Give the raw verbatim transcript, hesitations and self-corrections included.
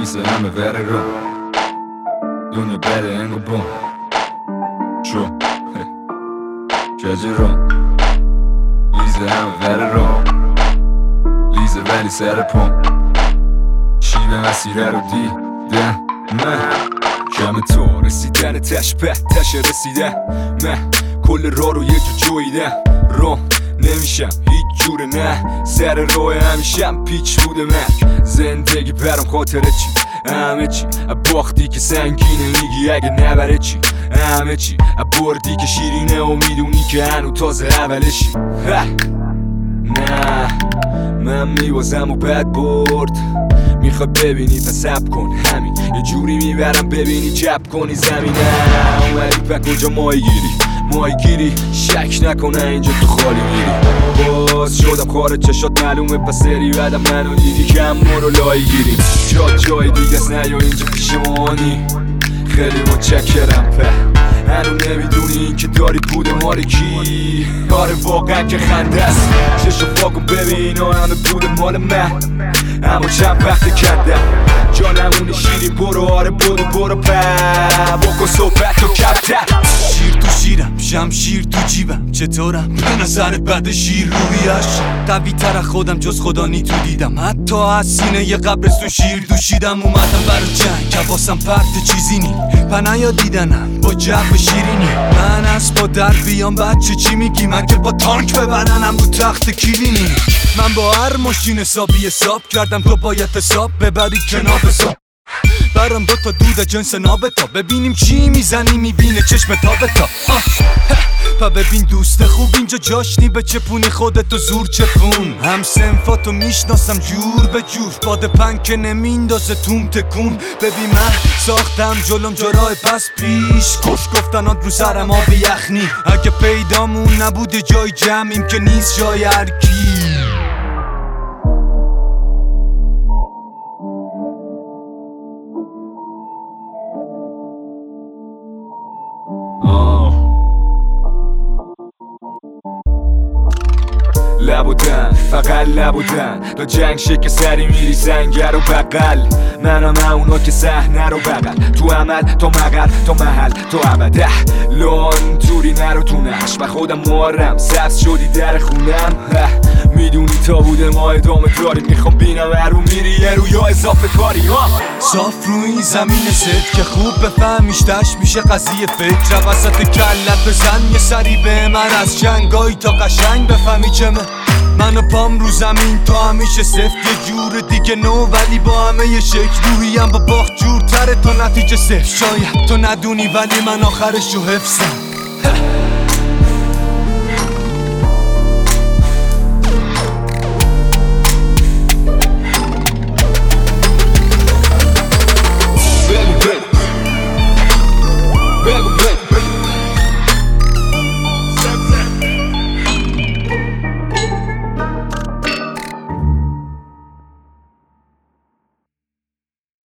Visa همه vere رو دنیا بره انگو بوم شو جاجی رو لیزه همه vere رو لیزه ولی سر پوم شیوه مسیره رو دیدم من کم تو رسیدن تش به تش رسیده من کل راه رو یه جو جویدم رو نمیشم هیچ جوره نه سر راه همیشم پیچ بوده من زندگی برام خاطره چی همه چی باختی که سنگینه میگی اگه نبره چی همه چی بردی که شیرینه و میدونی که هنو تازه اولشی نه من میوازم و بد برد میخوای ببینی پس سب کن همین یه جوری میبرم ببینی جب کنی زمینه اومدی پا کجا مایی گیری مایی گیری شک نکنه اینجا تو خالی میری باز شدم خارج چشات معلومه پس سری بعدم منو دیدی کم مرو لایی گیری جا جای دیگه است نه یا اینجا پیش مانی خیلی متشکرم په هنو نمیدونی این که داری بوده مال کی آره واقعا که خنده است چشو فاکن ببین و همه بوده مال من اما چند وقت کردم جانمونه شیرین برو آره برو برو په بکن صحبت و کمتر شیر تو شیرم شمشیر تو جیبم چطورم به نظرت بد شیر رویش قوی تر خودم جز خدا نی تو دیدم حتی از سینه یه قبرستون شیر دوشیدم اومدم برا جنگ حواسم پرت چیزی نی پنه یا دیدنم با جو شیرینی من از با در بیام بچه چی میگی من که با تانک ببرنم رو تخت کلینی من با هر ماشین حسابی حساب کردم تو باید حساب ببری کنار حساب برام دو تا دود جنس نابتا ببینیم چی میزنی میبینه چشم تابتا پا ببین دوست خوب اینجا جاش نی به چپونی خودتو زور چپون هم سنفاتو میشناسم جور به جور باد پنکه نمیندازه توم تکون ببین من ساختم جلوم جرای پس پیش کش گفتنات رو سرم آب یخنی اگه پیدامون نبوده جای جمعیم که نیست جای هرکی لبودن فقط لبودن تا جنگ شکل سری میری سنگر و بقل منم اونا که صحنه رو بغل تو عمل تا مقل تا محل تا ابده لان توری نرو تو نقش و خودم مارم سبز شدی در خونم میدونی تا بوده ما ادامه داریم میخوام بینم هرو میری یه رو یا اضافه کاری ها صاف روی این زمین ست که خوب بفهمیش تش میشه قضیه فکر وسط کلت بزن یه سری به من از جنگایی تا قشنگ بفهمی چه من من و پام رو زمین تا همیشه سفت یه جور دیگه نو ولی با همه یه شکل روحیم با باخت جورتره تا نتیجه صفر شاید تو ندونی ولی من آخرش رو حفظم